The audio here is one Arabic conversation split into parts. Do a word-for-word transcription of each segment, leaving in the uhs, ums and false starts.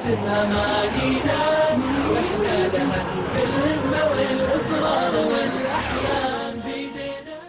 نرسمها معانينا واحنا لها في الهمة والإصرار والأحلام بيدينا.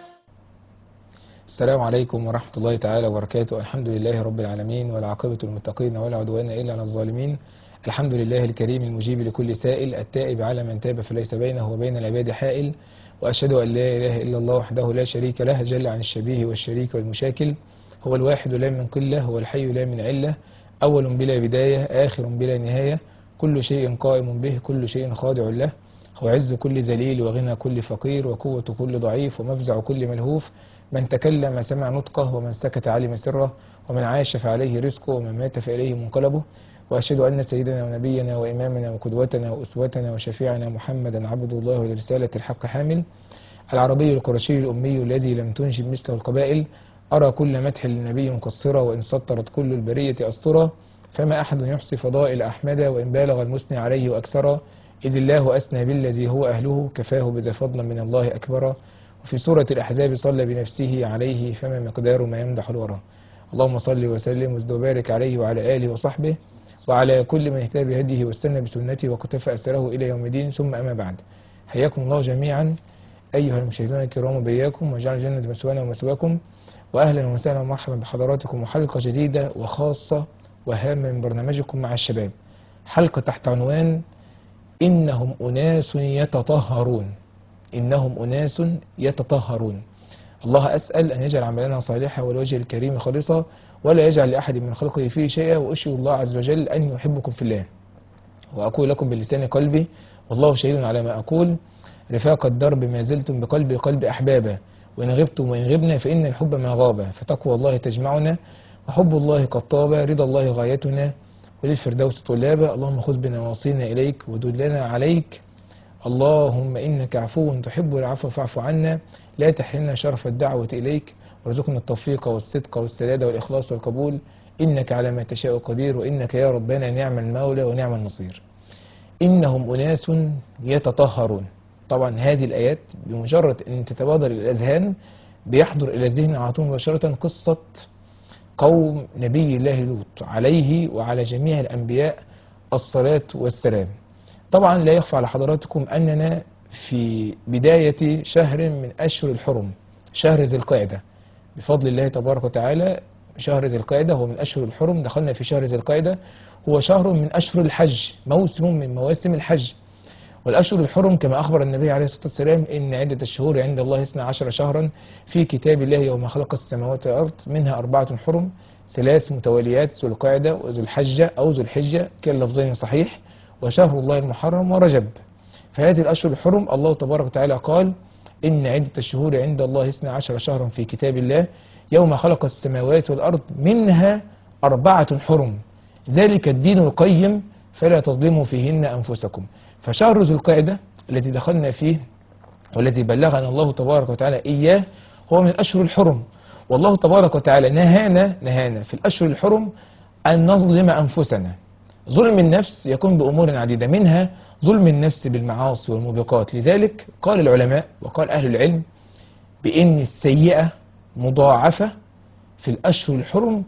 السلام عليكم ورحمة الله تعالى وبركاته. الحمد لله رب العالمين والعاقبة للمتقين ولا عدوان إلا على الظالمين. الحمد لله الكريم المجيب لكل سائل التائب على من تاب فليس بينه وبين العباد حائل، وأشهد أن لا إله إلا الله وحده لا شريك له جل عن الشبيه والشريك والمشاكل. هو الواحد لا من قلة، هو الحي لا من علة، أول بلا بداية آخر بلا نهاية، كل شيء قائم به كل شيء خاضع له. هو عز كل ذليل وغنى كل فقير وقوة كل ضعيف ومفزع كل ملهوف. من تكلم سمع نطقه ومن سكت علم سره، ومن عاش فعليه رزقه ومن مات فإليه منقلبه. وأشهد أن سيدنا ونبينا وإمامنا وقدوتنا وأسوتنا وشفيعنا محمدا عبد الله ولرسالة الحق حامل، العربي القرشي الأمي الذي لم تنجب مثله القبائل. أرى كل مدح للنبي مقصرة، وإن سطرت كل البرية أسطرة، فما أحد يحصي فضائل أحمد وإن بالغ المثني عليه أكثر. إذ الله أثنى بالذي هو أهله كفاه بذا فضلا من الله أكبر. وفي سورة الأحزاب صلى بنفسه عليه فما مقدار ما يمدح الورى. اللهم صل وسلم وزد وبارك عليه وعلى آله وصحبه وعلى كل من اهتدى بهديه واستنى بسنته وقتفى أثره إلى يوم الدين، ثم أما بعد. حياكم الله جميعا أيها المشاهدون الكرام وبياكم، وجعل الجنة مسوانا ومسواكم، وأهلا وسهلا ومرحبا بحضراتكم وحلقة جديدة وخاصة وهامة من برنامجكم مع الشباب. حلقة تحت عنوان إنهم أناس يتطهرون. إنهم أناس يتطهرون. الله أسأل أن يجعل عملنا صالحا والوجه الكريم خالصا، ولا يجعل لأحد من خلقه فيه شيئا، وأشهد الله عز وجل أن يحبكم في الله. وأقول لكم بلسان قلبي والله شهيد على ما أقول: رفاق الدرب ما زلتم بقلبي قلب أحبابا، وإن غبتم وإن غبنا فإن الحب ما غاب، فتقوى الله تجمعنا وحب الله قد طاب، رضا الله غايتنا وللفردوس طلابا. اللهم خذ بنواصينا إليك ودلنا عليك، اللهم إنك عفو تحب العفو فاعف عنا، لا تحرمنا شرف الدعوة إليك، وارزقنا التوفيق والصدق والسداد والإخلاص والقبول، إنك على ما تشاء قدير، وإنك يا ربنا نعم المولى ونعم النصير. إنهم أناس يتطهرون. طبعا هذه الآيات بمجرد أن تتبادر إلى الأذهان بيحضر إلى الذهن على طول مباشرة قصة قوم نبي الله لوط عليه وعلى جميع الأنبياء الصلاة والسلام. طبعا لا يخفى على حضراتكم أننا في بداية شهر من أشهر الحرم، شهر ذي القعدة، بفضل الله تبارك وتعالى. شهر ذي القعدة هو من أشهر الحرم، دخلنا في شهر ذي القعدة، هو شهر من أشهر الحج، موسم من مواسم الحج. والأشهر الحرم كما أخبر النبي عليه الصلاة والسلام إن عدة الشهور عند الله اثنا عشر شهرا في كتاب الله يوم خلق السماوات والأرض، منها أربعة حرم، ثلاث متواليات: ذو القعدة وذو الحجة أو ذو الحجة، كلا اللفظين صحيح، وشهر الله المحرم ورجب. فهذه الأشهر الحرم الله تبارك وتعالى قال إن عدة الشهور عند الله اثنا عشر شهرا في كتاب الله يوم خلق السماوات والأرض منها أربعة حرم، ذلك الدين القيم فلا تظلموا فيهن أنفسكم. فشهر ذو القعدة الذي دخلنا فيه والذي بلغنا الله تبارك وتعالى إياه هو من أشهر الحرم، والله تبارك وتعالى نهانا نهانا في الأشهر الحرم أن نظلم أنفسنا. ظلم النفس يكون بأمور عديدة، منها ظلم النفس بالمعاصي والموبقات. لذلك قال العلماء وقال أهل العلم بأن السيئة مضاعفة في الأشهر الحرم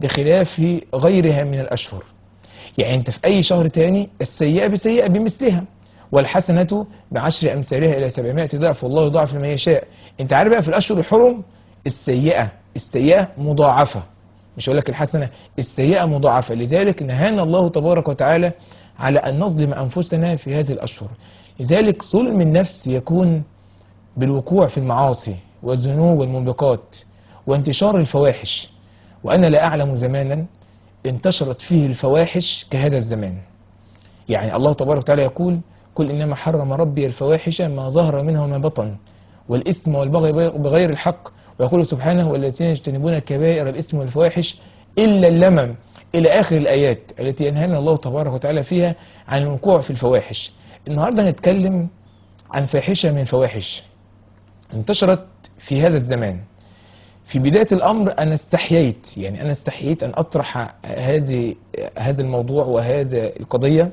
بخلاف غيرها من الأشهر. يعني أنت في أي شهر تاني السيئة بسيئة بمثلها، والحسنة بعشر أمثالها إلى سبعمائة ضعف، والله يضاعف لمن يشاء. أنت عارف بقى في الأشهر الحرم السيئة السيئة مضاعفة، مش هقول لك الحسنة، السيئة مضاعفة. لذلك نهانا الله تبارك وتعالى على أن نظلم أنفسنا في هذه الأشهر. لذلك ظلم النفس يكون بالوقوع في المعاصي والذنوب والموبقات وانتشار الفواحش، وأنا لا أعلم زمانا انتشرت فيه الفواحش كهذا الزمان. يعني الله تبارك وتعالى يقول: قل إنما حرم ربي الفواحش ما ظهر منها وما بطن والإثم والبغي بغير الحق، ويقول سبحانه: والذين يجتنبون كبائر الإثم والفواحش إلا اللمم، إلى آخر الآيات التي ينهانا الله تبارك وتعالى فيها عن الوقوع في الفواحش. النهاردة هنتكلم عن فاحشة من الفواحش انتشرت في هذا الزمان. في بداية الأمر أنا استحييت، يعني أنا استحييت أن أطرح هذه هذا الموضوع وهذا القضية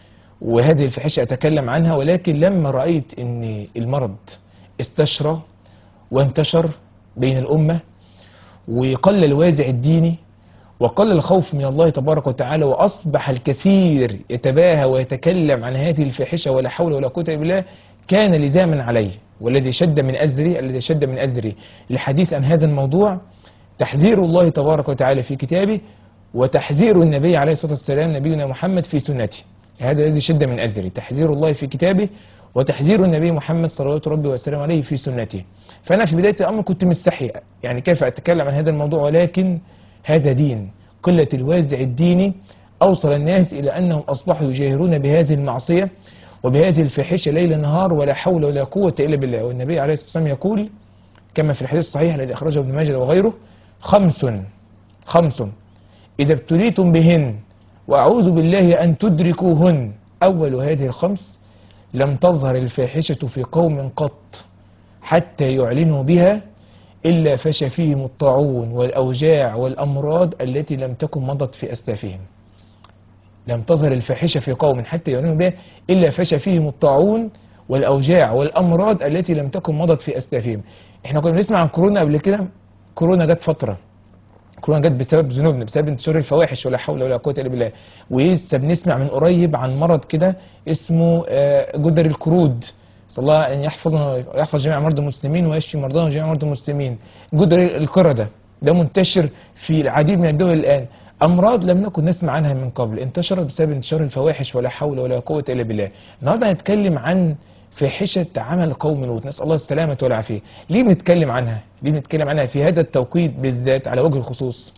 وهذه الفاحشة أتكلم عنها، ولكن لما رأيت أن المرض استشرى وانتشر بين الأمة وقل الوازع الديني وقل الخوف من الله تبارك وتعالى، وأصبح الكثير يتباهى ويتكلم عن هذه الفاحشة ولا حول ولا قوة إلا بالله، كان لزاما عليه. والذي شد من أزري الذي شد من أزري الحديث عن هذا الموضوع تحذير الله تبارك وتعالى في كتابه، وتحذير النبي عليه الصلاة والسلام نبينا محمد في سنته. هذا الذي شد من أزري، تحذير الله في كتابه وتحذير النبي محمد صلوات ربي وسلامه عليه في سنته. فأنا في بداية الأمر كنت مستحي، يعني كيف أتكلم عن هذا الموضوع، ولكن هذا دين. قلة الوازع الديني أوصل الناس إلى أنهم أصبحوا يجاهرون بهذه المعصية وبهذه الفاحشة ليل نهار ولا حول ولا قوة إلا بالله. والنبي عليه الصلاة والسلام يقول كما في الحديث الصحيح الذي أخرجه ابن ماجه وغيره: خمس خمس إذا ابتليتم بهن وأعوذ بالله أن تدركوهن. أول هذه الخمس: لم تظهر الفاحشة في قوم قط حتى يعلنوا بها إلا فشى فيهم الطاعون والأوجاع والأمراض التي لم تكن مضت في أسلافهم. لم تظهر الفاحشة في قوم حتى يعلنوا بها إلا فشى فيهم الطاعون والأوجاع والأمراض التي لم تكن مضت في أسلافهم. احنا كنا بنسمع عن كورونا قبل كده، كورونا جت فترة، كورونا جت بسبب ذنوبنا، بسبب انتشار الفواحش ولا حول ولا قوة إلا بالله. ولسه بنسمع من قريب عن مرض كده اسمه جدري القرود، صلى الله أن يحفظنا يحفظ جميع مرضى المسلمين ويشفي مرضانا وجميع مرضى المسلمين. جدري القردة ده منتشر في العديد من الدول الآن، أمراض لم نكن نسمع عنها من قبل، انتشرت بسبب انتشار الفواحش ولا حول ولا قوة إلا بالله. النهارده هنتكلم عن فاحشة عمل قوم لوط، نسأل الله السلامة والعافية. ليه بنتكلم عنها؟ ليه بنتكلم عنها في هذا التوقيت بالذات على وجه الخصوص؟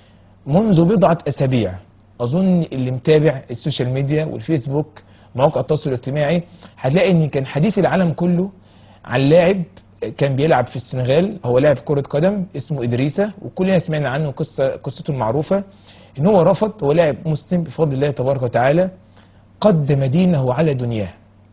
منذ بضعة أسابيع أظن اللي متابع السوشيال ميديا والفيسبوك مواقع التواصل الاجتماعي هتلاقي ان كان حديث العالم كله عن لاعب كان بيلعب في السنغال، هو لاعب كرة قدم اسمه إدريسة، وكلنا سمعنا عنه قصة قصته المعروفة ان هو رفض، هو لاعب مسلم بفضل الله تبارك وتعالى، قدم دينه على دنياه.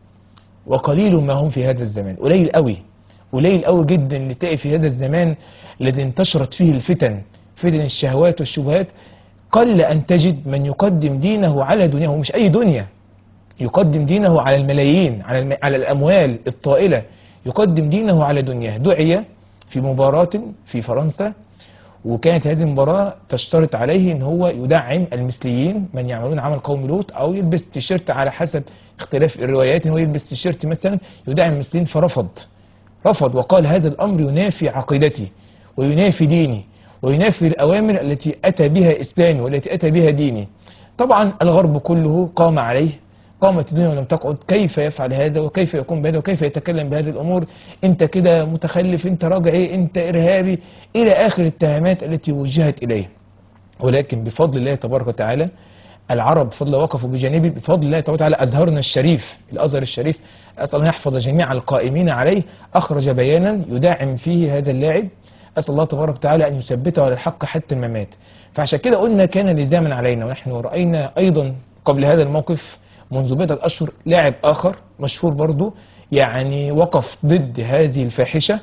وقليل ما هم في هذا الزمان، قليل قوي قليل قوي جدا اللي تلاقي في هذا الزمان الذي انتشرت فيه الفتن، فتن الشهوات والشبهات، قل أن تجد من يقدم دينه على دنياه، مش أي دنيا، يقدم دينه على الملايين، على الم... على الأموال الطائلة، يقدم دينه على دنياه. دعي في مباراة في فرنسا، وكانت هذه المباراة تشترط عليه ان هو يدعم المثليين من يعملون عمل قوم لوط، او يلبس تيشيرت على حسب اختلاف الروايات، ان هو يلبس تيشيرت مثلا يدعم المثليين، فرفض رفض وقال هذا الامر ينافي عقيدتي وينافي ديني وينافي الأوامر التي أتى بها إسلامي والتي أتى بها ديني. طبعا الغرب كله قام عليه، قامت الدنيا ولم تقعد، كيف يفعل هذا وكيف يقوم بهذا وكيف يتكلم بهذه الأمور، أنت كده متخلف، أنت راجعي، أنت إرهابي، إلى آخر التهمات التي وجهت إليه. ولكن بفضل الله تبارك وتعالى العرب بفضل الله وقفوا بجانبه، بفضل الله تبارك وتعالى أزهرنا الشريف، الأزهر الشريف، أسأل الله يحفظ جميع القائمين عليه، أخرج بيانا يدعم فيه هذا اللاعب، أسأل الله تبارك وتعالى أن يثبته على الحق حتى الممات. فعشان كده قلنا كان لزاما علينا، ونحن رأينا أيضا قبل هذا الموقف منذ بضعة أشهر لاعب آخر مشهور برضو يعني وقف ضد هذه الفاحشة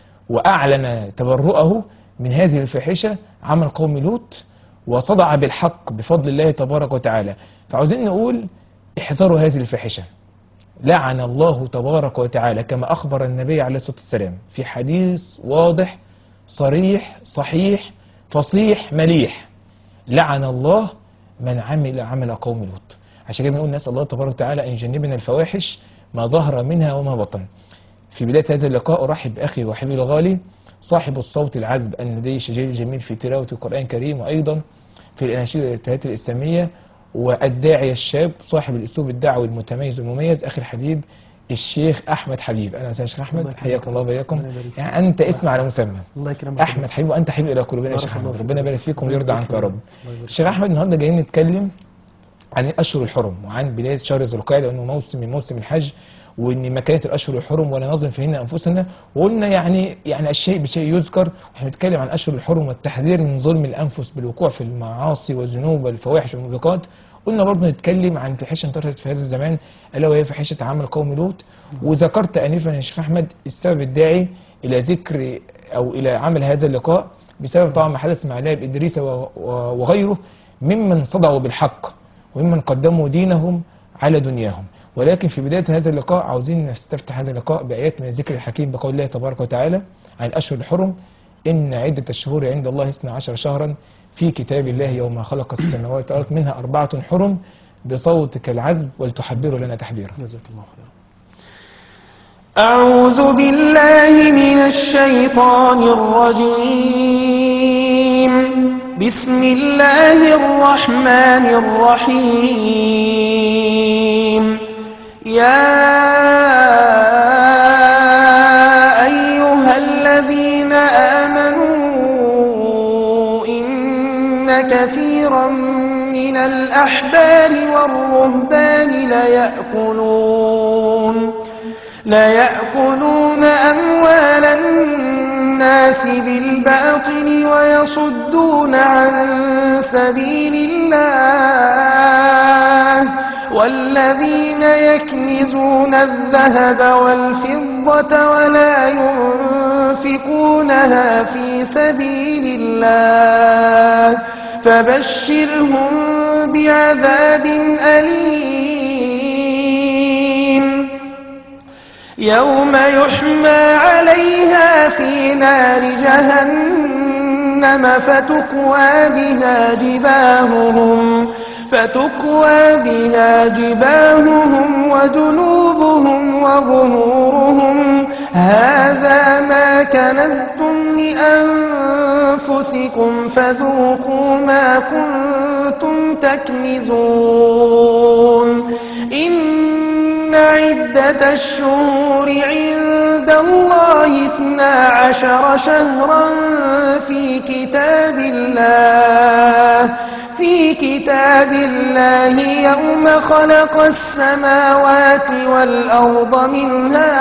وأعلن تبرؤه من هذه الفاحشة عمل قوم لوط، وصدع بالحق بفضل الله تبارك وتعالى. فعاوزين نقول احذروا هذه الفاحشة. لعن الله تبارك وتعالى كما أخبر النبي عليه الصلاة والسلام في حديث واضح صريح صحيح فصيح مليح، لعن الله من عمل عمل قوم لوط. عشان كده بنقول نسأل الله تبارك وتعالى أن يجنبنا الفواحش ما ظهر منها وما بطن. في بداية هذا اللقاء أرحب بأخي وحبيبي الغالي صاحب الصوت العذب الندي الشجاع الجميل في تلاوة القرآن الكريم، وأيضا في الأناشيد والابتهالات الإسلامية، والداعية الشاب صاحب الأسلوب الدعوي المتميز والمميز أخي الحبيب الشيخ أحمد حبيب. أنا أستاذ شيخ أحمد، حياك الله وبياكم. يعني أنت اسم على مسمى، الله يكرمك أحمد حبيب، وأنت حبيب إلى قلوبنا يا شيخ أحمد، ربنا يبارك فيكم ويرضى عنك يا رب. الشيخ أحمد النهارده جايين نتكلم عن الأشهر الحرم وعن بداية شهر ذو القعدة، وأنه موسم من موسم الحج، وان مكانه الاشهر الحرم ولا نظلم فيهن انفسنا، وقلنا يعني يعني الشيء بشيء يذكر، واحنا بنتكلم عن اشهر الحرم والتحذير من ظلم الانفس بالوقوع في المعاصي والذنوب والفواحش والموبقات. قلنا برضه نتكلم عن فاحشه انتشرت في هذا الزمان الا وهي فاحشه عمل قوم لوط، وذكرت انفا يا شيخ احمد السبب الداعي الى ذكر او الى عمل هذا اللقاء بسبب طبعا ما حدث مع لاعب ادريس وغيره ممن صدعوا بالحق وممن قدموا دينهم على دنياهم. ولكن في بداية هذا اللقاء عاوزين نستفتح هذا اللقاء بآيات من الذكر الحكيم بقول الله تبارك وتعالى عن الأشهر الحرم: إن عدة الشهور عند الله اثنا عشر شهرا في كتاب الله يوم خلق السماوات والأرض منها أربعة حرم بصوتك العذب ولتحبروا لنا تحبيرا. جزاك الله خيرا. أعوذ بالله من الشيطان الرجيم. بسم الله الرحمن الرحيم. يا أيها الذين آمنوا إن كثيرا من الأحبار والرهبان ليأكلون ليأكلون أموال الناس بالباطل ويصدون عن سبيل الله والذين يكنزون الذهب والفضة ولا ينفقونها في سبيل الله فبشرهم بعذاب أليم يوم يحمى عليها في نار جهنم فتكوى بها جباههم فتكوى بها جباههم وجنوبهم وظهورهم هذا ما كنزتم لأنفسكم فذوقوا ما كنتم تكنزون إن عدة الشهور عند الله اثنا عشر شهرا في كتاب الله في كتاب الله يوم خلق السماوات والأرض منها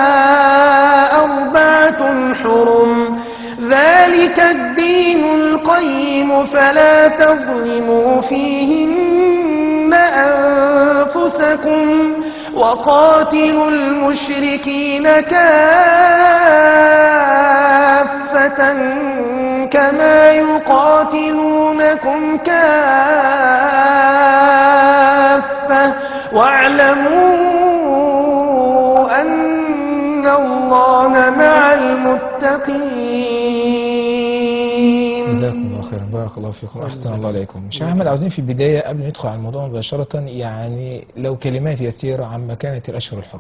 أربعة حرم ذلك الدين القيم فلا تظلموا فيهن أنفسكم وقاتلوا المشركين كافة كما يقاتلونكم كافة واعلموا أن الله مع المتقين. جزاكم الله خيرا، بارك الله فيكم، أحسن الله عليكم. شيخ أحمد، عاوزين في البداية قبل ما ندخل على الموضوع مباشرة يعني لو كلمات يسيرة عما كانت الأشهر الحرم.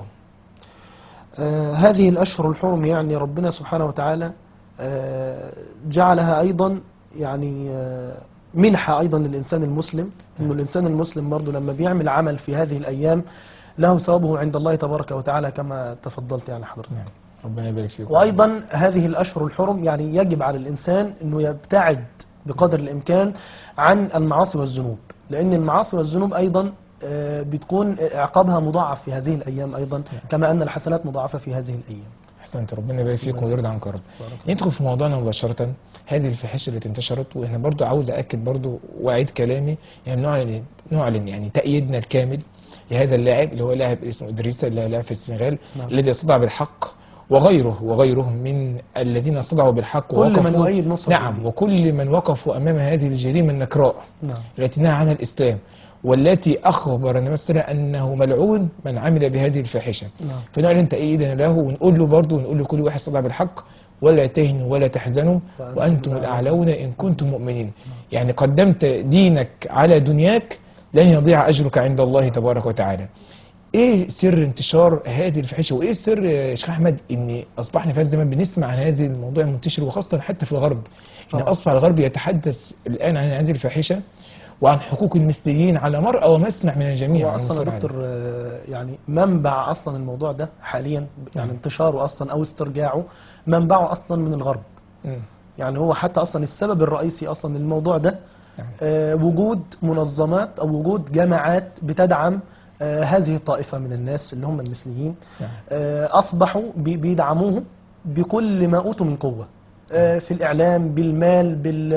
آه هذه الأشهر الحرم يعني ربنا سبحانه وتعالى آه جعلها أيضا يعني آه منحة أيضا للإنسان المسلم، إنه الإنسان المسلم برضه لما بيعمل عمل في هذه الأيام له ثوابه عند الله تبارك وتعالى كما تفضلت يعني حضرتك. نعم. ربنا يبارك فيكم. وأيضا هذه الأشهر الحرم يعني يجب على الإنسان أنه يبتعد بقدر الإمكان عن المعاصي والذنوب، لأن المعاصي والذنوب أيضا بتكون عقابها مضاعف في هذه الأيام أيضا كما أن الحسنات مضاعفة في هذه الأيام. أحسنت، ربنا يبارك فيكم ويرضى عنكم يا رب. ندخل في موضوعنا مباشرة. هذه الفاحشة التي انتشرت، وإحنا برضو عاوز أأكد برضو وأعيد كلامي، يعني نعلن نعلن يعني تأييدنا الكامل لهذا اللاعب اللي هو لاعب اسمه إدريسا اللي لاعب في السنغال. نعم. الذي صدع بالحق وغيره وغيرهم من الذين صدعوا بالحق كل ووقفوا من يؤيد نصر. نعم، وكل من وقفوا أمام هذه الجريمة النكراء. نعم. التي نهى عنها الإسلام، والتي أخبر النبي صلى الله عليه وسلم أنه ملعون من عمل بهذه الفاحشة. نعم. فنعلن تأييدنا له ونقول له برضه ونقول لكل واحد صدع بالحق ولا تهنوا ولا تحزنوا وأنتم الأعلون إن كنتم مؤمنين. نعم. يعني قدمت دينك على دنياك لن يضيع أجرك عند الله تبارك وتعالى. ايه سر انتشار هذه الفاحشه، وايه سر يا شيخ احمد ان اصبحنا في هذا الزمان بنسمع عن هذه الموضوع المنتشر، وخاصه حتى في الغرب ان اصبح الغرب يتحدث الان عن هذه الفاحشه وعن حقوق المثليين على مرأى ومسمع من الجميع. هو اصلا يا دكتور يعني منبع اصلا الموضوع ده حاليا يعني انتشاره اصلا او استرجاعه منبعه اصلا من الغرب. م. يعني هو حتى اصلا السبب الرئيسي اصلا للموضوع ده آه وجود منظمات او وجود جماعات بتدعم آه هذه الطائفة من الناس اللي هم المثليين. آه أصبحوا بيدعموه بكل ما أوتوا من قوة آه في الإعلام، بالمال،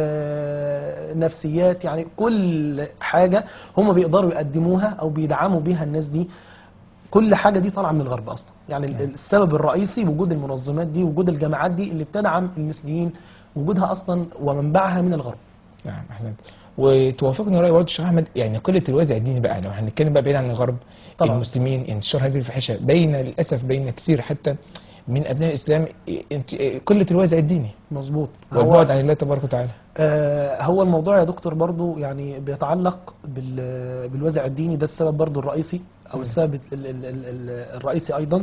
بالنفسيات، يعني كل حاجة هم بيقدروا يقدموها أو بيدعموا بيها الناس دي. كل حاجة دي طالعة من الغرب أصلا. يعني السبب الرئيسي وجود المنظمات دي، وجود الجماعات دي اللي بتدعم المثليين، وجودها أصلا ومنبعها من الغرب. نعم أحمد، وتوافقني رأي برضه الشيخ أحمد، يعني قلة الوازع الديني بقى لو هنتكلم بقى بعيد عن الغرب طبعا. المسلمين انتشار هذه الفاحشة بين للأسف بين كثير حتى من ابناء الاسلام انت- قله الوازع الديني مظبوط. والبعد عن الله تبارك وتعالى. آه، هو الموضوع يا دكتور برضو يعني بيتعلق بال- بالوازع الديني، ده السبب برضو الرئيسي او مم. السبب ال- ال- ال- ال- الرئيسي ايضا.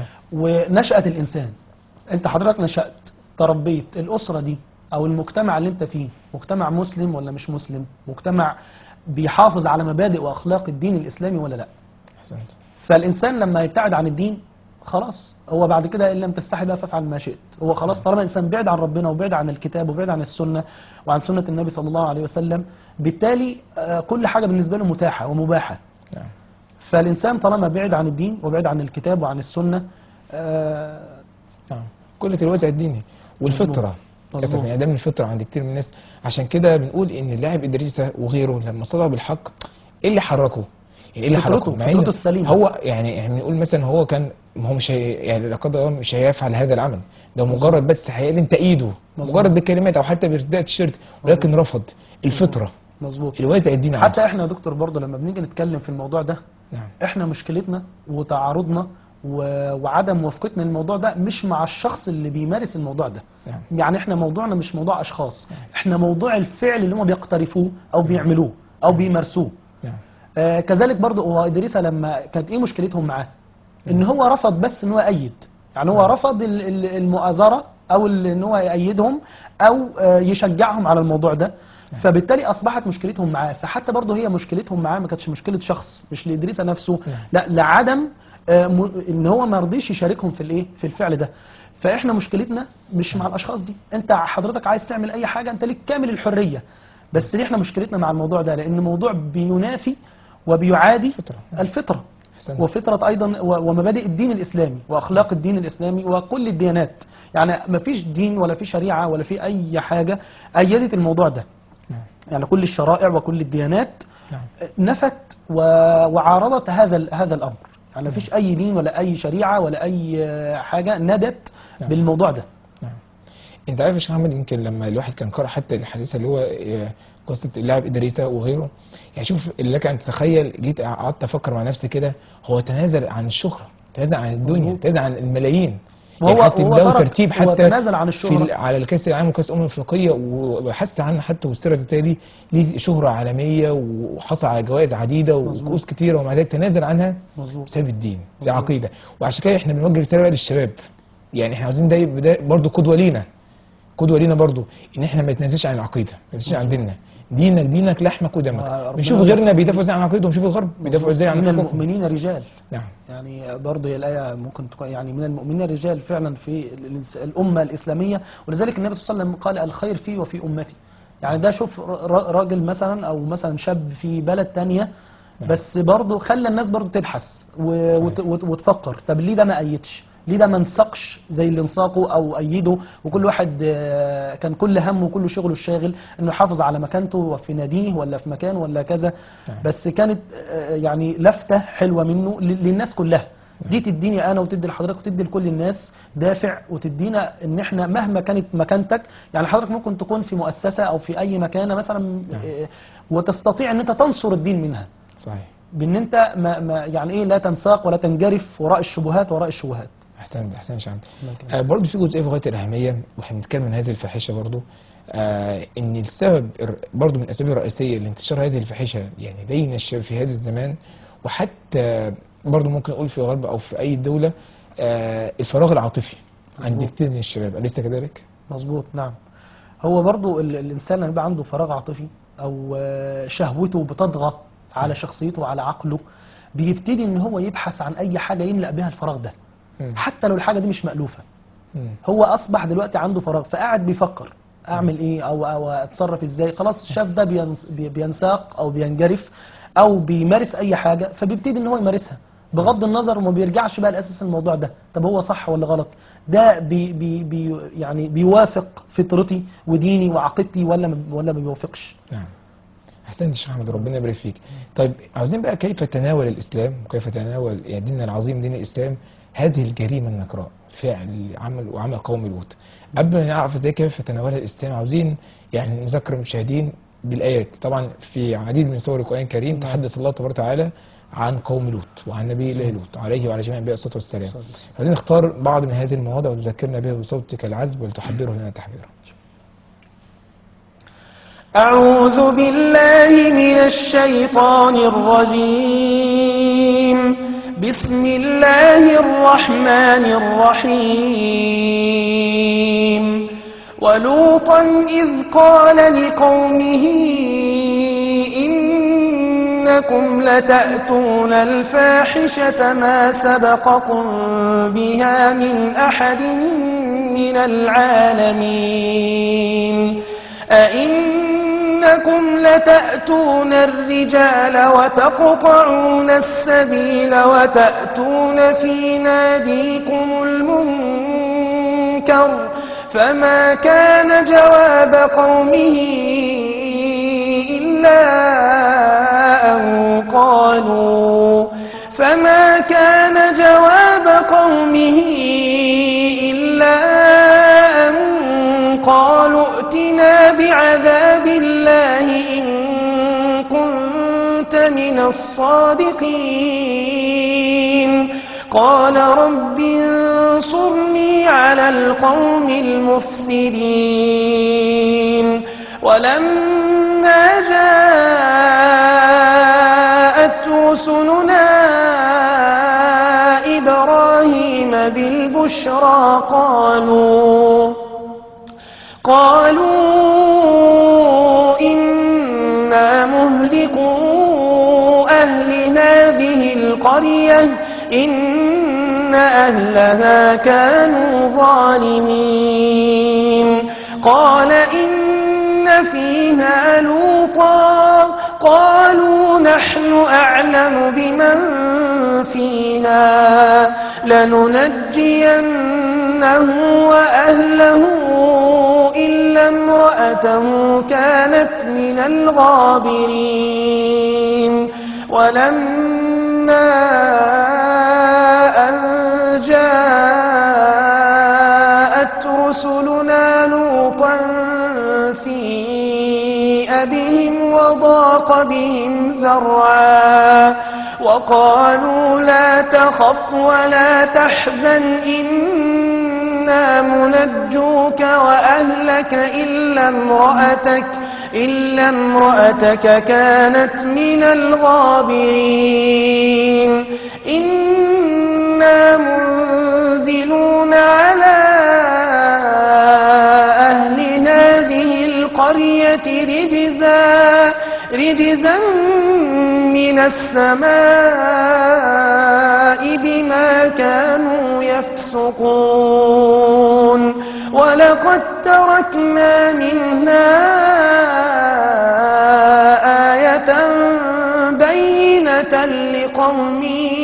ونشأة الانسان، انت حضرتك نشأت تربيت الاسرة دي او المجتمع اللي انت فيه مجتمع مسلم ولا مش مسلم، مجتمع بيحافظ على مبادئ واخلاق الدين الاسلامي ولا لا. احسنت. فالانسان لما يبتعد عن الدين خلاص، هو بعد كده ان لم تستحي بقى فافعل ما شئت. هو خلاص طالما الانسان بعد عن ربنا وبعد عن الكتاب وبعد عن السنه وعن سنه النبي صلى الله عليه وسلم، بالتالي آه، كل حاجه بالنسبه له متاحه ومباحه. نعم. فالانسان طالما بعد عن الدين وبعد عن الكتاب وعن السنه آه، نعم. قله الوازع الديني والفطره. مظبوط. للاسف يعني ده من الفطره عند كتير من الناس. عشان كده بنقول ان اللاعب ادريسه وغيره لما صدع بالحق، ايه اللي حركه؟ يعني ايه اللي فطرته- حركه؟ مع فطرته إن السليمة. هو يعني احنا بنقول مثلا هو كان، ما هو مش هي يعني لا قدر الله مش هيفعل هذا العمل ده، مجرد بس هيقل ايده مظبوط. مجرد بالكلمات او حتى بارتداء التيشيرت، ولكن رفض الفطره مظبوط. الوازع الديني حتى عنده. احنا يا دكتور برضه لما بنيجي نتكلم في الموضوع ده، نعم. احنا مشكلتنا وتعارضنا و- وعدم موافقتنا للموضوع ده مش مع الشخص اللي بيمارس الموضوع ده. نعم. يعني احنا موضوعنا مش موضوع اشخاص، احنا موضوع الفعل اللي هم بيقترفوه او بيعملوه او بيمارسوه. نعم. آه كذلك برضه هو ادريسه لما كانت ايه مشكلتهم معاه؟ ان هو رفض بس ان هو يأيد، يعني هو رفض ال- ال- المؤازره او ال- ان هو يأيدهم او آه يشجعهم على الموضوع ده. فبالتالي اصبحت مشكلتهم معاه. فحتى برضه هي مشكلتهم معاه ما كانتش مشكله شخص، مش لادريسه نفسه، لا لعدم آه، م- ان هو ما رضيش يشاركهم في الايه في الفعل ده. فاحنا مشكلتنا مش مع الاشخاص دي، انت حضرتك عايز تعمل اي حاجه انت ليك كامل الحريه، بس ليه احنا مشكلتنا مع الموضوع ده؟ لان موضوع بينافي وبيعادي فطرة. الفطره أحسنت. وفطره ايضا و- ومبادئ الدين الاسلامي واخلاق الدين الاسلامي وكل الديانات. يعني ما فيش دين ولا في شريعه ولا في اي حاجه ايدت الموضوع ده. نعم. يعني كل الشرائع وكل الديانات نعم. نفت و- وعارضت هذا ال- هذا الامر. يعني مفيش اي دين ولا اي شريعه ولا اي حاجه ندت نعم. بالموضوع ده. نعم. انت عارف يا شيخ محمد، يمكن لما الواحد كان قرأ حتى الحديث اللي هو آه، قصه اللاعب ادريسه وغيره، يعني شوف اللي لك ان تتخيل، جيت قعدت افكر مع نفسي كده، هو تنازل عن الشهره، تنازل عن الدنيا، مظبوط. تنازل عن الملايين. وهو- يعني حتى وهو له ترك- ترتيب هو حتى تنازل عن في الشهرة. ال- على الكاس العالم وكاس الامم الافريقيه، وحث عنه حتى، والسيره الذاتيه دي ليه شهره عالميه وحصل على جوائز عديده مظبوط. وكؤوس كتيره، ومع ذلك تنازل عنها مظبوط. بسبب الدين، دي مظبوط. عقيده. وعشان كده احنا بنوجه رساله بقى للشباب، يعني احنا عاوزين ده يبقى ده برضه قدوه لينا، قدوه لينا برضه، ان احنا ما نتنازلش عن العقيده، ما نتنازلش عن ديننا. دينك دينك لحمك ودمك. وربنا بنشوف غيرنا بيدافعوا ازاي عن عقيدتهم، ونشوف الغرب بيدافعوا ازاي عن من حقوقهم. المؤمنين رجال. نعم. يعني برضه هي الآية ممكن تكون يعني من المؤمنين رجال فعلا في الإنس- الأمة الإسلامية، ولذلك النبي صلى الله عليه وسلم قال الخير في وفي أمتي. يعني ده شوف ر- راجل مثلا أو مثلا شاب في بلد تانية، بس برضه خلى الناس برضه تبحث و- صحيح. وت- وت- وتفكر طب ليه ده ما أيدش؟ ليه ده ما انسقش زي اللي انساقه او ايده؟ وكل واحد آه، كان كل همه وكل شغله الشاغل انه يحافظ على مكانته في ناديه ولا في مكان ولا كذا. نعم. بس كانت آه، يعني لفتة حلوة منه ل- للناس كلها. دي تديني انا وتدي لحضرتك وتدي لكل الناس دافع، وتدينا ان احنا مهما كانت مكانتك، يعني حضرتك ممكن تكون في مؤسسة او في اي مكانة مثلا آه، وتستطيع ان انت تنصر الدين منها، صحيح. بان انت ما ما يعني ايه لا تنساق ولا تنجرف وراء الشبهات وراء الشبهات. احسنت احسنت يا شيخ الله يكرمك. آه برضه في جزئيه في غايه الاهميه، واحنا بنتكلم عن هذه الفاحشه برضه، آه ان السبب الر- برضه من الاسباب الرئيسيه لانتشار هذه الفاحشه يعني بين الشباب في هذا الزمان، وحتى برضه ممكن نقول في الغرب او في اي دوله، آه الفراغ العاطفي عند مظبوط. كتير من الشباب، اليس كذلك؟ مظبوط. نعم. هو برضو ال- الإنسان لما يبقى عنده فراغ عاطفي أو آه، شهوته بتطغى على شخصيته وعلى عقله، بيبتدي إن هو يبحث عن أي حاجة يملأ بها الفراغ ده، مم. حتى لو الحاجة دي مش مألوفة. مم. هو أصبح دلوقتي عنده فراغ فقاعد بيفكر أعمل إيه أو أو أتصرف إزاي. خلاص شاف ده بينس- بي- بينساق أو بينجرف أو بيمارس أي حاجة، فبيبتدي إن هو يمارسها بغض النظر وما بيرجعش بقى لأساس الموضوع ده طب هو صح ولا غلط، ده بي بي بي يعني بيوافق فطرتي وديني وعقيدتي ولا ما- ولا ما بيوافقش. نعم. احسنت يا شيخ احمد، ربنا يبارك فيك. طيب عاوزين بقى كيف تناول الاسلام وكيف تناول يعني ديننا العظيم دين الاسلام هذه الجريمه النكراء، فعل عمل وعمل قوم لوط. قبل ما نعرف ازاي كيف تناولها الاسلام، عاوزين يعني نذكر المشاهدين بالايات. طبعا في عديد من سور القران الكريم نعم. تحدث الله تبارك وتعالى عن قوم لوط وعن نبي الله لوط عليه وعلى جميع انبياء الصلاه والسلام. خلينا نختار بعض من هذه المواضع وتذكرنا بها بصوتك العذب ولتحبره لنا تحبيرا. أعوذ بالله من الشيطان الرجيم. بسم الله الرحمن الرحيم. ولوطا إذ قال لقومه إنكم لتأتون الفاحشة ما سبقكم بها من أحد من العالمين. أئنكم لتأتون الرجال وتقطعون السبيل وتأتون في ناديكم المنكر فما كان جواب قومه إلا أن قالوا فما كان جواب قومه إلا أن قالوا ائتنا بعذاب الله إن كنت من الصادقين. قال رب انصرني على القوم المفسدين. ولما جاءت رسلنا إبراهيم بالبشرى قالوا قالوا إنا مهلكو أهل هذه القرية إن أهلها كانوا ظالمين. قال إن فيها لوطا قالوا نحن أعلم بمن فيها لننجينه وأهله إلا امرأته كانت من الغابرين. ولما أن جاءت رسلنا لوطا سيء بهم وضاق بهم ذرعا وقالوا لا تخف ولا تحزن إنا منجوك وأهلك إلا امرأتك إلا امرأتك كانت من الغابرين. إنا منزلون على أهل هذه القرية رجزا رجزا من السماء بما كانوا يفسقون. ولقد تركنا منها آية بينة لقوم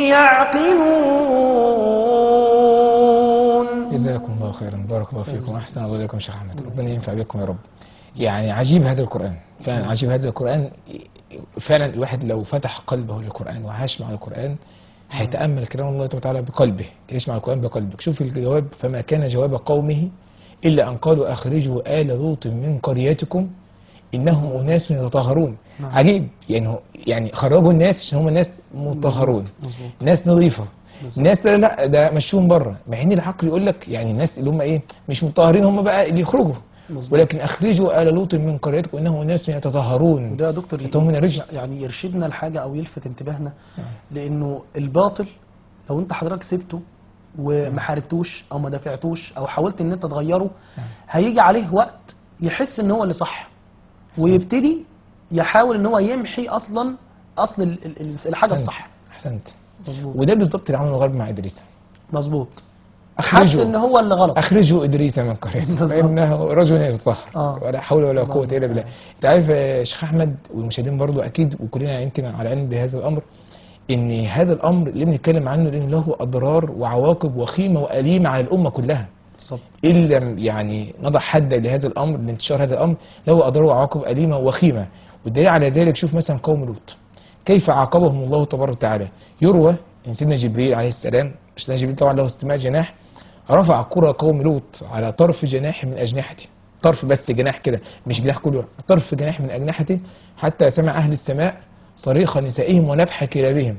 يعقلون. جزاكم الله خيرا، بارك الله فيكم، أحسن الله إليكم شيخ أحمد، ربنا ينفع بكم يا رب. يعني عجيب هذا القرآن، فعلا عجيب هذا القرآن. فعلا الواحد لو فتح قلبه للقرآن وعاش مع القرآن هيتأمل كلام الله تعالى بقلبه، تعيش مع القرآن بقلبك. شوف الجواب، فما كان جواب قومه إلا أن قالوا أخرجوا آل لوط من قريتكم إنهم أناس يتطهرون. عجيب، يعني هو يعني خرجوا الناس عشان هم ناس مطهرون، ناس نظيفة، الناس لا لا ده مشوهم بره، مع ان العقل يقول لك يعني الناس اللي هم ايه مش مطهرين هم بقى اللي يخرجوا، ولكن اخرجوا آل لوط من قريتكم انهم اناس يتطهرون. وده يا دكتور يعني يرشدنا لحاجه او يلفت انتباهنا، لانه الباطل لو انت حضرتك سبته وما حاربتوش او ما دافعتوش او حاولت ان انت تغيره هيجي عليه وقت يحس ان هو اللي صح ويبتدي يحاول ان هو يمحي اصلا اصل ال- ال- الحاجه الصح. احسنت. مظبوط. وده بالظبط اللي عمله الغرب مع ادريس. مظبوط. حس ان هو اللي غلط. اخرجوا ادريس من قريته فانه رجل يتطهر آه. ولا حول ولا قوه الا بالله. انت عارف يا شيخ احمد والمشاهدين برضو اكيد وكلنا يمكن على علم بهذا الامر، ان هذا الامر اللي بنتكلم عنه لان له اضرار وعواقب وخيمه واليمه على الامه كلها. بالظبط. ان لم يعني نضع حدا لهذا الامر لانتشار هذا الامر له اضرار وعواقب اليمه وخيمه. والدليل على ذلك شوف مثلا قوم لوط كيف عاقبهم الله تبارك وتعالى. يروى ان سيدنا جبريل عليه السلام، سيدنا جبريل طبعا له ستمائة جناح، رفع قرى قوم لوط على طرف جناح من اجنحته، طرف بس جناح كده مش جناح كله، طرف جناح من اجنحته، حتى سمع اهل السماء صريخ نسائهم ونبح كلابهم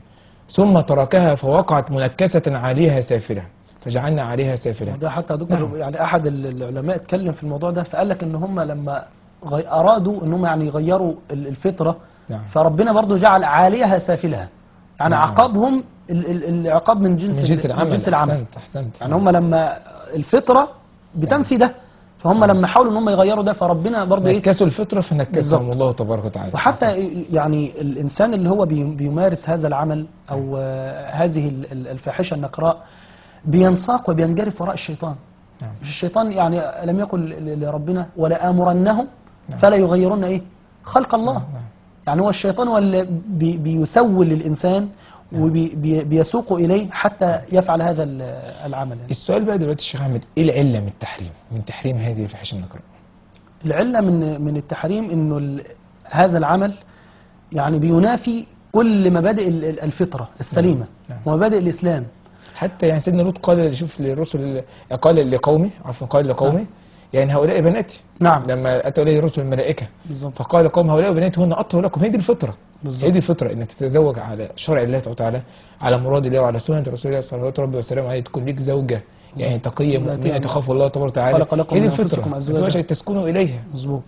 ثم تركها فوقعت منكسة عليها سافلة فجعلنا عليها سافلة. ده حتى يا دكتور نعم. يعني احد العلماء اتكلم في الموضوع ده، فقال لك ان هم لما غي... ارادوا ان هم يعني يغيروا ال- الفطره، نعم. فربنا برضو جعل عاليها سافلها، يعني نعم. عقابهم ال- ال- العقاب من جنس من جنس ال- العمل. من جنس العمل. أحسنت أحسنت. يعني هم لما الفطره بتنفي ده، فهم نعم. لما حاولوا ان هم يغيروا ده فربنا برضو ايه. نكسوا الفطرة فنكسهم بالظبط. الله تبارك وتعالى. وحتى يعني الانسان اللي هو بي- بيمارس هذا العمل او آه، هذه ال- ال- الفاحشه النقراء بينساق وبينجرف وراء الشيطان. نعم. مش الشيطان يعني لم يقل ل- لربنا ولا امرنهم نعم. فلا يغيرون ايه خلق الله. نعم. يعني هو الشيطان هو اللي بي بيسول للانسان وبيسوق اليه حتى يفعل هذا ال- العمل. يعني السؤال بقى دلوقتي الشيخ أحمد، إيه العلة من التحريم من تحريم هذه الفاحشة النقراء؟ العله من من التحريم انه ال- هذا العمل يعني بينافي كل مبادئ ال- ال- الفطره السليمه نعم. ومبادئ الاسلام. حتى يعني سيدنا لوط قال شوف للرسل، قال لقومه عفوا قال لقومه نعم. يعني هؤلاء بناتي. نعم. لما اتوا اليه رسل الملائكه بالظبط. فقال قوم هؤلاء بناتي هن اطهر لكم. هي دي الفطره. بالظبط. هي دي الفطره انك تتزوج على شرع الله سبحانه وتعالى، على مراد الله وعلى سنه رسول الله صلوات ربي وسلامه عليه، تكون ليك زوجه يعني تقيه بالظبط. مؤمنه تخاف الله تبارك وتعالى. خلق لكم هي دي من أنفسكم الفطره أزواجا. أزواجا تسكنوا اليها. مظبوط.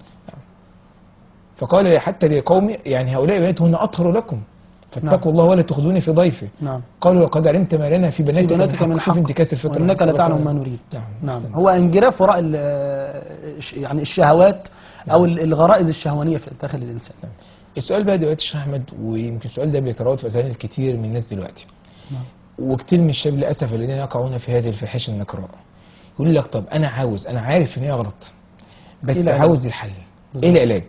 فقال حتى لقوم يعني هؤلاء بناتي هن اطهر لكم فاتقوا الله ولا تخذوني في ضيفي. نعم. قالوا لقد علمت ما لنا في بناتك, في بناتك من حق. شوف حق انتكاس الفطره. وانك لا تعلم ما نريد. نعم. نعم. أحسنت. هو انجراف وراء ال- الش- يعني الشهوات او ال- الغرائز الشهوانيه في داخل الانسان. السؤال بقى دلوقتي يا شيخ احمد، ويمكن السؤال ده بيتراود في اذهان الكثير من الناس دلوقتي، نعم. وكتير من الشباب للاسف الذين يقعون في هذه الفاحشه النقراء يقول لك طب انا عاوز، انا عارف ان هي غلط بس إيه العلاج؟ عاوز الحل. بالظبط. ايه العلاج؟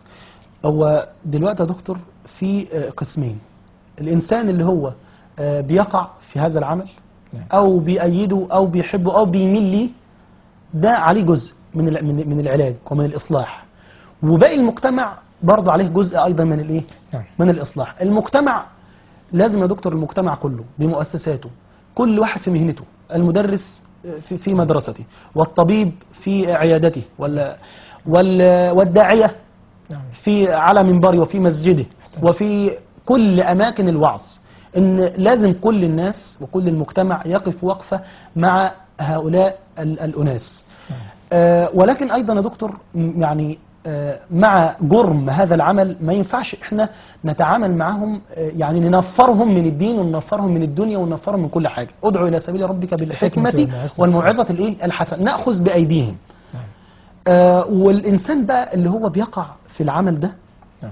هو دلوقتي يا دكتور في آه، قسمين. الانسان اللي هو آه، بيقع في هذا العمل نعم. او بيأيده او بيحبه او بيميل ليه، ده عليه جزء من الع- من من العلاج ومن الاصلاح، وباقي المجتمع برضه عليه جزء ايضا من الايه؟ نعم. من الاصلاح. المجتمع لازم يا دكتور المجتمع كله بمؤسساته، كل واحد في مهنته، المدرس في في مدرسته، والطبيب في عيادته، ولا وال- والداعيه نعم. في على منبره وفي مسجده أحسنت. وفي كل اماكن الوعظ، ان لازم كل الناس وكل المجتمع يقف وقفه مع هؤلاء ال- الاناس. نعم. آه ولكن ايضا يا دكتور م- يعني آه مع جرم هذا العمل ما ينفعش احنا نتعامل معهم، آه يعني ننفرهم من الدين وننفرهم من الدنيا وننفرهم من كل حاجه. ادعو الى سبيل ربك بالحكمه والموعظة والموعظه الايه الحسنه، ناخذ بايديهم. نعم. آه والإنسان بقى اللي هو بيقع في العمل ده نعم.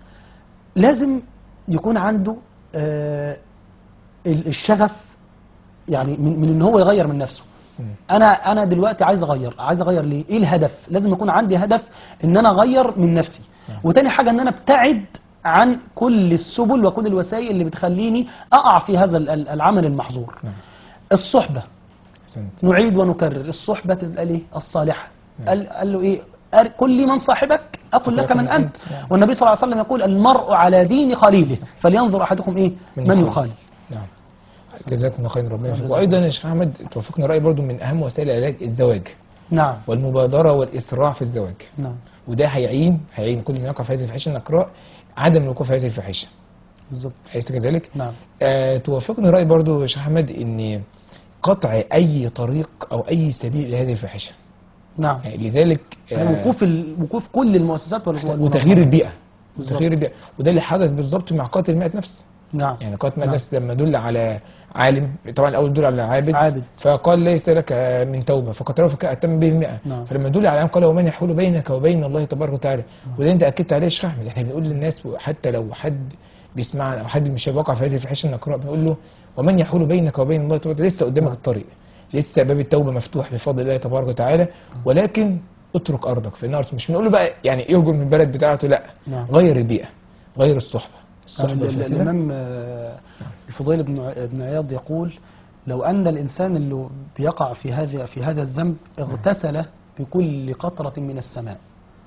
لازم يكون عنده آه ال- الشغف، يعني من, من ان هو يغير من نفسه. مم. انا انا دلوقتي عايز اغير، عايز اغير ليه؟ ايه الهدف؟ لازم يكون عندي هدف ان انا اغير من نفسي. نعم. وتاني حاجه ان انا ابتعد عن كل السبل وكل الوسائل اللي بتخليني اقع في هذا ال- ال- العمل المحظور. نعم. الصحبه، أحسنت. نعيد ونكرر، الصحبة تبقى ليه؟ الصالحة. نعم. قال, قال له ايه؟ أر- كل من صاحبك أقول لك من أنت. نعم. والنبي صلى الله عليه وسلم يقول المرء على دين خليله فلينظر أحدكم إيه؟ من من يخالف. يخالف. نعم. جزاكم الله خير ربنا نعم، يوفقك. جزاكم وايضا يا شيخ احمد توافقنا راي برضو من اهم وسائل العلاج الزواج نعم. والمبادره والاسراع في الزواج، نعم. وده هيعين هيعين كل من يقع في هذه الفاحشه النقراء عدم الوقوع في هذه الفاحشه. بالظبط. أليس كذلك؟ نعم. آه توافقني راي برضو يا شيخ احمد ان قطع اي طريق او اي سبيل لهذه الفاحشه. نعم. يعني لذلك يعني وقوف ال- وقوف كل المؤسسات وال- والمنظمات. وتغيير البيئه. بالظبط. تغيير البيئه، وده اللي حدث بالظبط مع قاتل مئة نفس. نعم. يعني قاتل مئة نعم. نفس لما دل على عالم، طبعا الاول دل على عابد عابد. فقال ليس لك من توبه فقتله فاتم به المئة. نعم. فلما دل على عالم قال ومن يحول بينك وبين الله تبارك وتعالى. وده انت اكدت عليه يا شيخ احمد. احنا بنقول للناس حتى لو حد بيسمعنا او حد مش واقع في هذه الفاحشه النقراء بنقول له ومن يحول بينك وبين الله تبارك وتعالى، لسه قدامك نعم. الطريق، لسه باب التوبه مفتوح بفضل الله تبارك وتعالى، ولكن اترك ارضك في النار. مش بنقول له بقى يعني يهجر من البلد بتاعته، لا، نعم. غير البيئه، غير الصحبه. يعني الصحبه ال- ال- الفاسده. الإمام آه، الفضيل بن ع- بن عياض يقول لو أن الإنسان اللي بيقع في هذا في هذا الذنب اغتسل بكل قطرة من السماء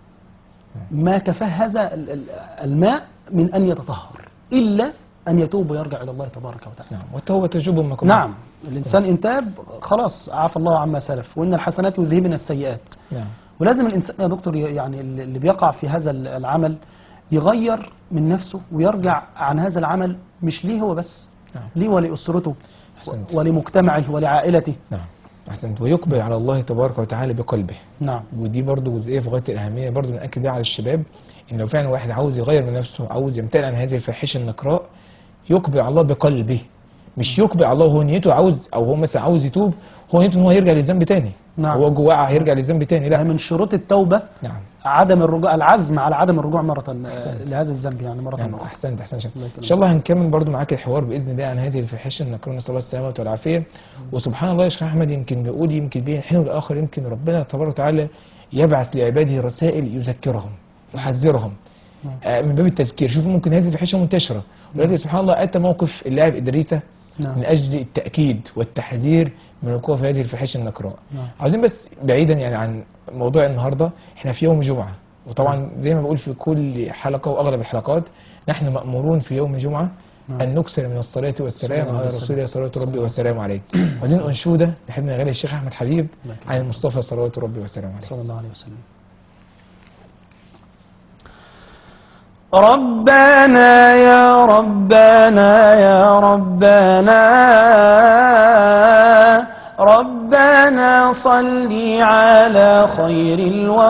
ما كفاه هذا ال- ال- الماء من أن يتطهر إلا أن يتوب ويرجع إلى الله تبارك وتعالى. نعم، والتوبه تجوب مكروه. نعم. الإنسان إن تاب خلاص عفى الله عما سلف، وإن الحسنات يذهبن السيئات. نعم. ولازم الإنسان يا دكتور ي- يعني اللي بيقع في هذا العمل يغير من نفسه ويرجع عن هذا العمل، مش ليه هو بس، نعم. ليه ولأسرته أحسنت. ولمجتمعه ولعائلته. نعم أحسنت. ويقبل على الله تبارك وتعالى بقلبه. نعم. ودي برضو جزئية في غاية الأهمية، برضو بنأكد بيها على الشباب، إن لو فعلا واحد عاوز يغير من نفسه، عاوز يمتنع عن هذه الفاحشة النقراء، يقبل على الله بقلبه، مش يقبل على الله وهو نيته عاوز، أو هو مثلا عاوز يتوب، هو نيته إن هو يرجع للذنب تاني. نعم. هو جواه هيرجع للذنب تاني، لا. من شروط التوبة نعم. عدم الرجوع، العزم على عدم الرجوع مرة أحسنت. لهذا الذنب يعني مرة نعم أخرى. احسنت احسنت. الله يكرمك. ان شاء الله هنكمل برضو معاك الحوار باذن الله عن هذه الفاحشه النقراء، نسال الله السلامه والعافيه. وسبحان الله يا شيخ احمد، يمكن بيقول يمكن بين الحين والاخر يمكن ربنا تبارك وتعالى يبعث لعباده رسائل يذكرهم يحذرهم آه من باب التذكير. شوف ممكن هذه الفاحشه منتشره، ولكن سبحان الله اتى موقف اللاعب ادريسه نعم. من اجل التاكيد والتحذير من الوقوع في هذه الفاحشه النقراء. نعم. عاوزين بس بعيدا يعني عن موضوع النهارده، احنا في يوم جمعه، وطبعا زي ما بقول في كل حلقه واغلب الحلقات نحن مامورون في يوم الجمعه نعم. ان نكثر من الصلاه والسلام صلى الله على عليه رسول الله صلوات وسلم. ربي وسلامه عليه. عايزين انشوده لحبنا غالي الشيخ احمد حبيب الله يكرمك. عن المصطفى صلوات ربي وسلامه عليه. صلى الله عليه وسلم. ربنا يا ربنا يا ربنا ربنا صل على خير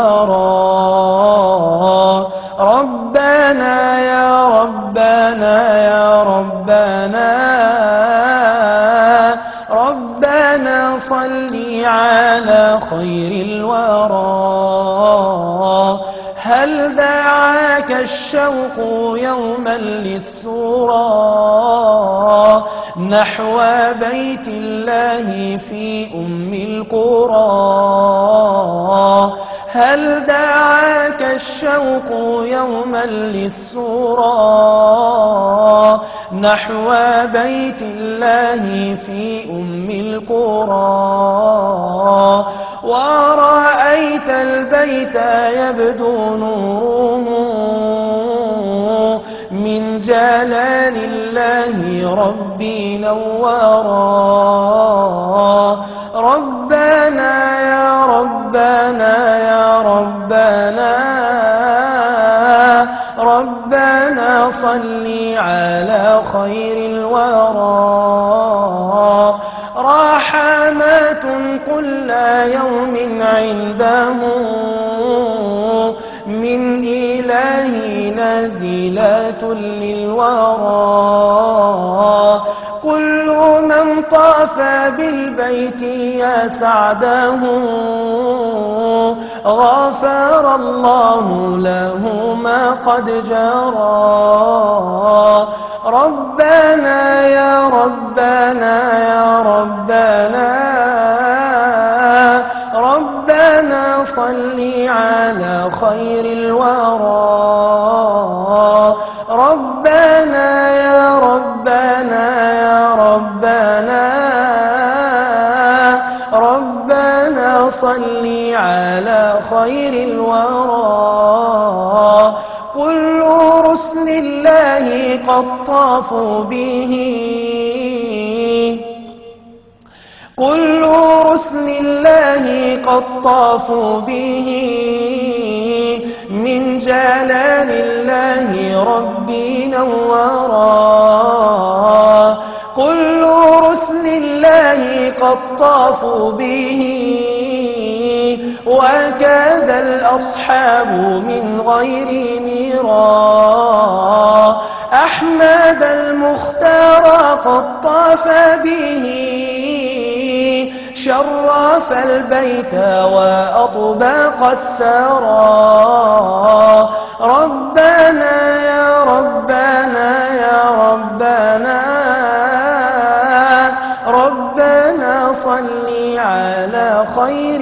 الورى. ربنا يا ربنا يا ربنا ربنا صل على خير الورى. هل دعاك الشوق يوما للسورى نحو بيت الله في أم القرى؟ هل دعاك الشوق يوما للسورى نحو بيت الله في أم القرى؟ ورأيت البيت يبدو نوره من جلال الله ربي نورا. ربنا يا ربنا يا ربنا ربنا صل على خير الورى. رحمات كل يوم عنده من إله نازلات للورى. كل من طاف بالبيت يا سعده غفر الله له ما قد جرى. ربنا يا ربنا يا ربنا ربنا صل على خير الورى. ربنا يا ربنا يا ربنا ربنا صل على خير الورى. كل رسل الله قد طافوا به كل رسل الله قد طافوا به من جلال الله ربي نورا. كل رسل الله قد طافوا به وكذا الأصحاب من غير ميرا. أحمد المختار قد طاف به شرف البيت وأطبق الثرى. ربنا يا ربنا يا ربنا ربنا صل على خير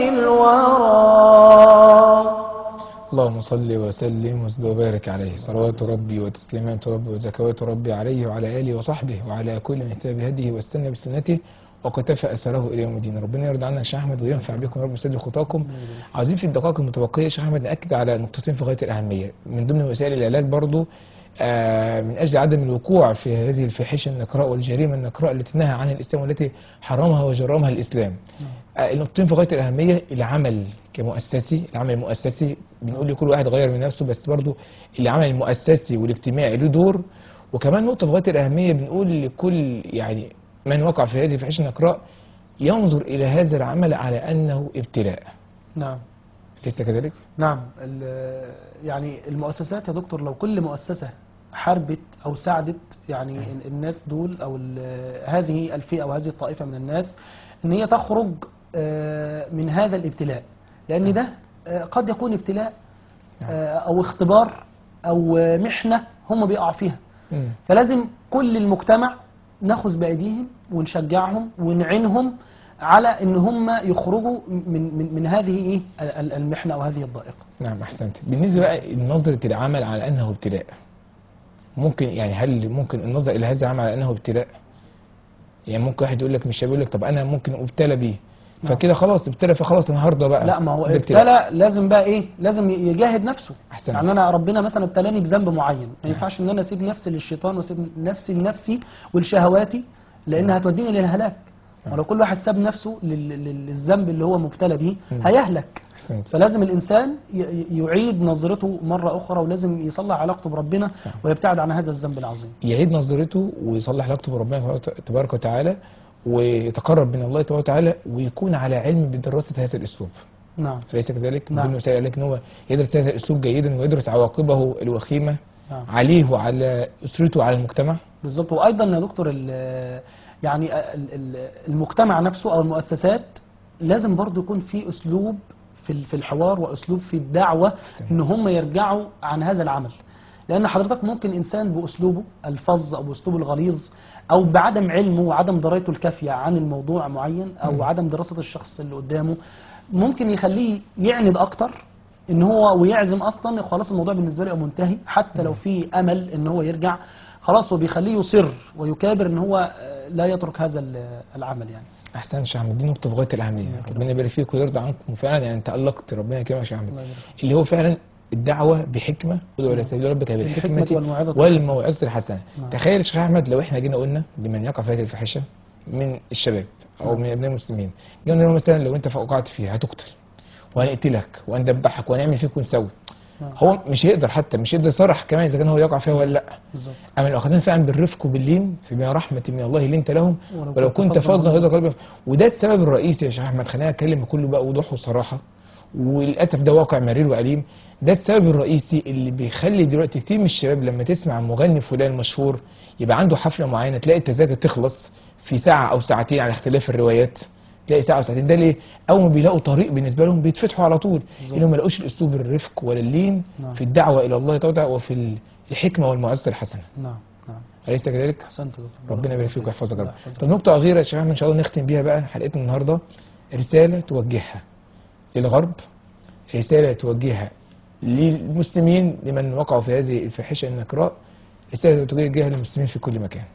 الورى. اللهم صل وسلم وبارك عليه صلوات ربي وتسليمات ربي وزكوات ربي عليه وعلى آله وصحبه وعلى كل من اهتدى بهديه واستنى بسنته وكتفى أثره إلى يوم الدين. ربنا يرضى عنا يا شيخ أحمد وينفع بكم يا رب ويسدد خطاكم. عايزين في الدقائق المتبقية يا شيخ أحمد نأكد على نقطتين في غاية الأهمية من ضمن وسائل العلاج برضو آه من أجل عدم الوقوع في هذه الفاحشة النقراء والجريمة النقراء التي نهى عنها الإسلام والتي حرمها وجرمها الإسلام. آه النقطتين في غاية الأهمية: العمل كمؤسسي، العمل المؤسسي بنقول لكل واحد غير من نفسه، بس برضو العمل المؤسسي والاجتماعي له دور، وكمان نقطه في غايه الاهميه، بنقول لكل يعني من وقع في هذه الفاحشه النقراء ينظر الى هذا العمل على انه ابتلاء. نعم. ليس كذلك؟ نعم. ال- يعني المؤسسات يا دكتور، لو كل مؤسسة حاربت أو ساعدت يعني ال- الناس دول أو ال- هذه الفئة أو هذه الطائفة من الناس إن هي تخرج آه، من هذا الابتلاء، لأن ده آه، قد يكون ابتلاء آه، أو اختبار أو آه، محنة هم بيقعوا فيها. مم. فلازم كل المجتمع ناخذ بأيديهم ونشجعهم ونعينهم على ان هم يخرجوا من من من هذه ايه ال- المحنه او هذه الضائقه. نعم احسنت. بالنسبه بقى لنظره العمل على انه ابتلاء، ممكن يعني هل ممكن النظر الى هذا العمل على انه ابتلاء؟ يعني ممكن واحد يقول لك مش بيقول لك طب انا ممكن ابتلى بيه فكده خلاص ابتلى فخلاص انا هرضى بقى. لا، ما هو ده ابتلاء. ابتلى لازم بقى ايه، لازم يجاهد نفسه. أحسنت. يعني انا ربنا مثلا ابتلاني بذنب معين، ما ينفعش ان انا اسيب نفسي للشيطان واسيب نفسي لنفسي ولشهواتي، لانها هتوديني للهلاك. ولو كل واحد ساب نفسه لل- لل- للذنب اللي هو مبتلى بيه مم. هيهلك. أحسنت. فلازم الانسان ي- ي- يعيد نظرته مره اخرى، ولازم يصلح علاقته بربنا ويبتعد عن هذا الذنب العظيم. يعيد نظرته ويصلح علاقته بربنا تبارك وتعالى ويتقرب من الله تبارك وتعالى ويكون على علم بدراسه هذا الاسلوب. نعم. أليس كذلك؟ من نعم. ضمن وسائل ذلك ان هو يدرس هذا الاسلوب جيدا ويدرس عواقبه الوخيمه نعم. عليه وعلى اسرته وعلى المجتمع. بالظبط. وايضا يا دكتور ال- يعني ال- ال- المجتمع نفسه او المؤسسات لازم برضو يكون في اسلوب في ال- في الحوار واسلوب في الدعوه ان هم يرجعوا عن هذا العمل. لان حضرتك ممكن انسان باسلوبه الفظ او باسلوبه الغليظ او بعدم علمه وعدم درايته الكافيه عن الموضوع معين او مم. عدم دراسه الشخص اللي قدامه ممكن يخليه يعند اكتر ان هو ويعزم اصلا خلاص الموضوع بالنسبه له منتهي، حتى لو في امل ان هو يرجع خلاص هو بيخليه يصر ويكابر ان هو آه، لا يترك هذا ال- العمل يعني. احسن يا شيخ احمد، دي نقطه في غايه الاهميه. ربنا يبارك فيك ويرضى عنكم وفعلا يعني تالقت ربنا يكرمك يا شيخ احمد. الله يبارك فيك. اللي هو فعلا الدعوه بحكمه ادعو الى سبيل ربك بالحكمة بالحكمه والموعظة والموعظه الحسنه. نعم. تخيل يا شيخ احمد لو احنا جينا قلنا لمن يقع في هذه الفاحشه من الشباب او نعم. من ابناء المسلمين، جينا قلنا مثلا لو انت وقعت فيها هتقتل وهنقتلك وهندبحك وهنعمل فيك ونسوي، نعم. هو مش هيقدر حتى مش هيقدر يصرح كمان اذا كان هو يقع فيها ولا لا. بالظبط. اما لو اخذنا فعلا بالرفق وباللين فبما رحمه من الله لنت لهم ولو ولو كنت كنت فظاً فظا غليظ غليظ القلب. وده السبب الرئيسي يا شيخ احمد، خلينا نتكلم بكل بقى وضوح وصراحه، وللاسف ده واقع مرير واليم. ده السبب الرئيسي اللي بيخلي دلوقتي كتير من الشباب لما تسمع مغني فلان مشهور يبقى عنده حفله معينه تلاقي التذاكر تخلص في ساعه او ساعتين على اختلاف الروايات، تلاقي ساعه او ساعتين. ده ليه؟ اول ما بيلاقوا طريق بالنسبه لهم بيتفتحوا على طول، لانهم ما لقوش الاسلوب الرفق ولا اللين نعم. في الدعوه الى الله تعالى وفي الحكمه والموعظه الحسنه. نعم. نعم. أليس كذلك؟ احسنت يا دكتور. ربنا يبارك فيك ويحفظك يا الله رب. يحفظك. طب نقطة أخيرة يا شيخ أحمد إن شاء الله نختم بيها بقى حلقتنا النهاردة، رسالة توجهها للغرب، رسالة توجهها للمسلمين لمن وقعوا في هذه الفاحشة النكراء، رسالة توجهها للمسلمين في كل مكان،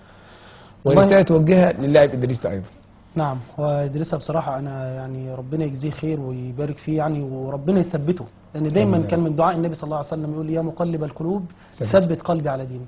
ورسالة توجهها للاعب إدريس أيضا. نعم. وإدريسها بصراحة أنا يعني ربنا يجزيه خير ويبارك فيه يعني وربنا يثبته، لأن دايما آمين. كان من دعاء النبي صلى الله عليه وسلم يقول يا مقلب القلوب ثبت. ثبت قلبي على دينك.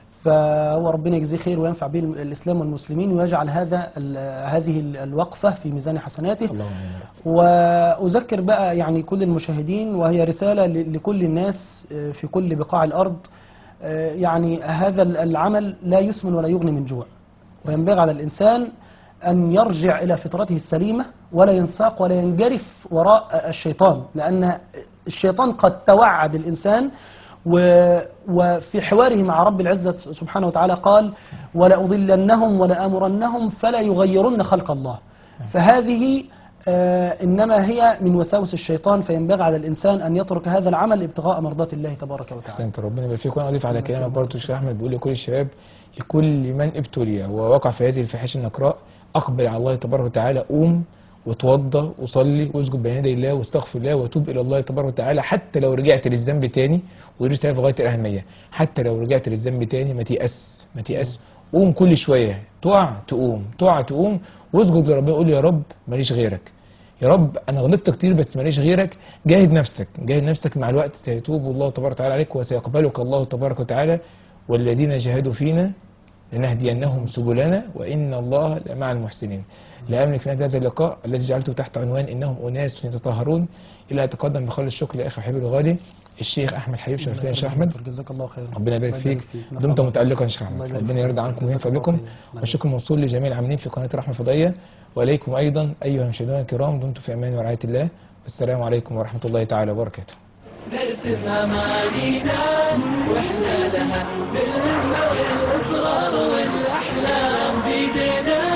فهو ربنا يجزيه خير وينفع به الإسلام والمسلمين ويجعل هذا ال- هذه ال- الوقفة في ميزان حسناته. اللهم آمين يا رب. وأذكر بقى يعني كل المشاهدين، وهي رسالة ل- لكل الناس آه، في كل بقاع الأرض، آه، يعني هذا ال- العمل لا يسمن ولا يغني من جوع، وينبغي على الإنسان أن يرجع إلى فطرته السليمة ولا ينساق ولا ينجرف وراء الشيطان، لأن الشيطان قد توعد الإنسان و- وفي حواره مع رب العزة سبحانه وتعالى قال ولأضلنهم ولآمرنهم فلا يغيرن خلق الله. فهذه آه، إنما هي من وساوس الشيطان، فينبغي على الإنسان أن يترك هذا العمل ابتغاء مرضات الله تبارك وتعالى. أحسنت ربنا يبارك فيك. وأنا أضيف على كلامك برضه الشيخ أحمد بيقول لكل الشباب لكل من ابتلي ووقع في هذه الفاحشة النكراء أقبل على الله تبارك وتعالى، قوم وتوضى وصلي واسجد بين يدي الله واستغفر الله وتوب الى الله تبارك وتعالى، حتى لو رجعت للذنب تاني. ودي رساله في غايه الاهميه، حتى لو رجعت للذنب تاني ما تيأس ما تيأس، قوم كل شويه، تقع تقوم تقع تقوم واسجد لربنا، قول يا رب ماليش غيرك، يا رب انا غلطت كتير بس ماليش غيرك. جاهد نفسك جاهد نفسك، مع الوقت سيتوب الله تبارك وتعالى عليك وسيقبلك الله تبارك وتعالى. والذين جاهدوا فينا لنهدينهم سبلنا وإن الله لمع المحسنين. لا أملك في هذا اللقاء الذي جعلته تحت عنوان إنهم أناس يتطهرون إلا أتقدم بخالص الشكر لأخي حبيبي الغالي الشيخ احمد حبيب. شرفتنا يا شيخ احمد، جزاك الله خير. ربنا يبارك فيك. دمت متالقا يا شيخ احمد، ربنا يرضى عنكم وينفع بكم. والشكر موصول لجميع العاملين في قناه الرحمه الفضائيه، واليكم ايضا ايها المشاهدون الكرام. دمتم في امان ورعايه الله، والسلام عليكم ورحمه الله تعالى وبركاته. نرسم أمانينا وإحنا لها بالهمة والإصرار والأحلام بيدينا.